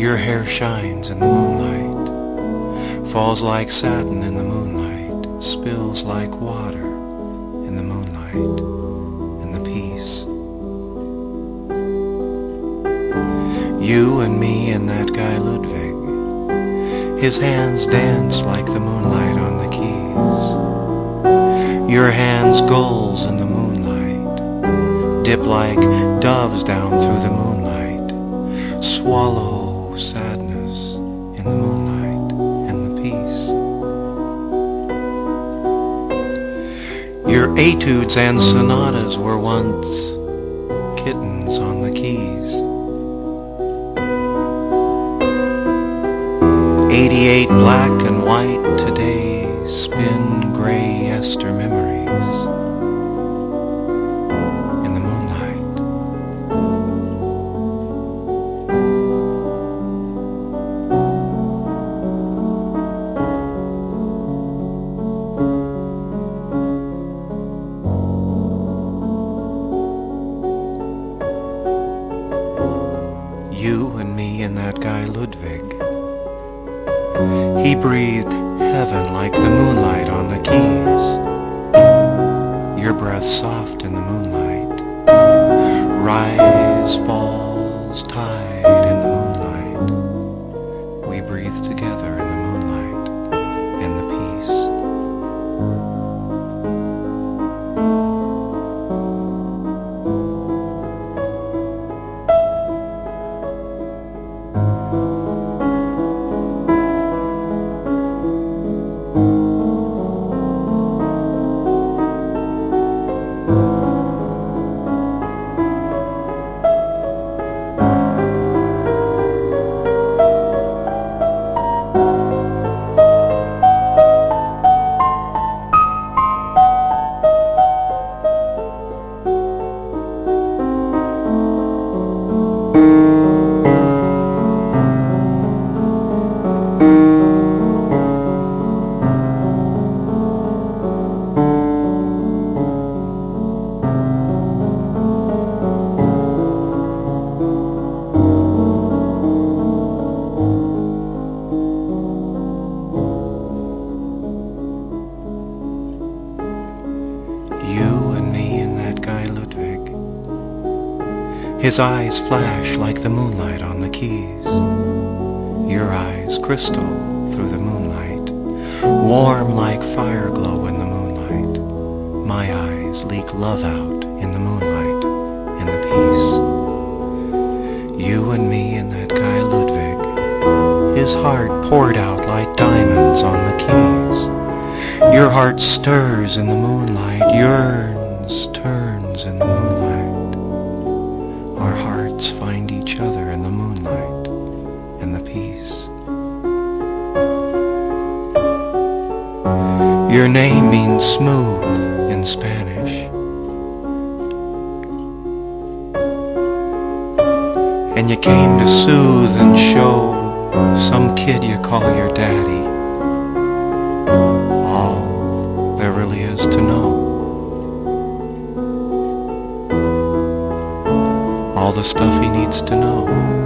Your hair shines in the moonlight, falls like satin in the moonlight, spills like water in the moonlight, in the peace. You and me and that guy Ludwig, his hands dance like the moonlight on the keys. Your hands gulls in the moonlight, dip like doves down through the moonlight, swallow sadness in the moonlight and the peace. Your etudes and sonatas were once kittens on the keys. 88 black and white today spin gray Esther memories in the moonlight. You and me and that guy Ludwig, he breathed heaven like the moonlight on the keys. Your breath soft in the moonlight, rise, falls, tide in the moonlight. We breathe together in the moonlight and the peace. You and me and that guy Ludwig, his eyes flash like the moonlight on the keys. Your eyes crystal through the moonlight, warm like fire glow in the moonlight. My eyes leak love out in the moonlight and the peace. You and me and that guy Ludwig, his heart poured out like diamonds on the keys. Your heart stirs in the moonlight, yearns, turns in the moonlight. Our hearts find each other in the moonlight and the peace. Your name means smooth in Spanish, and you came to soothe and show some kid you call your daddy all there really is to know. All the stuff he needs to know.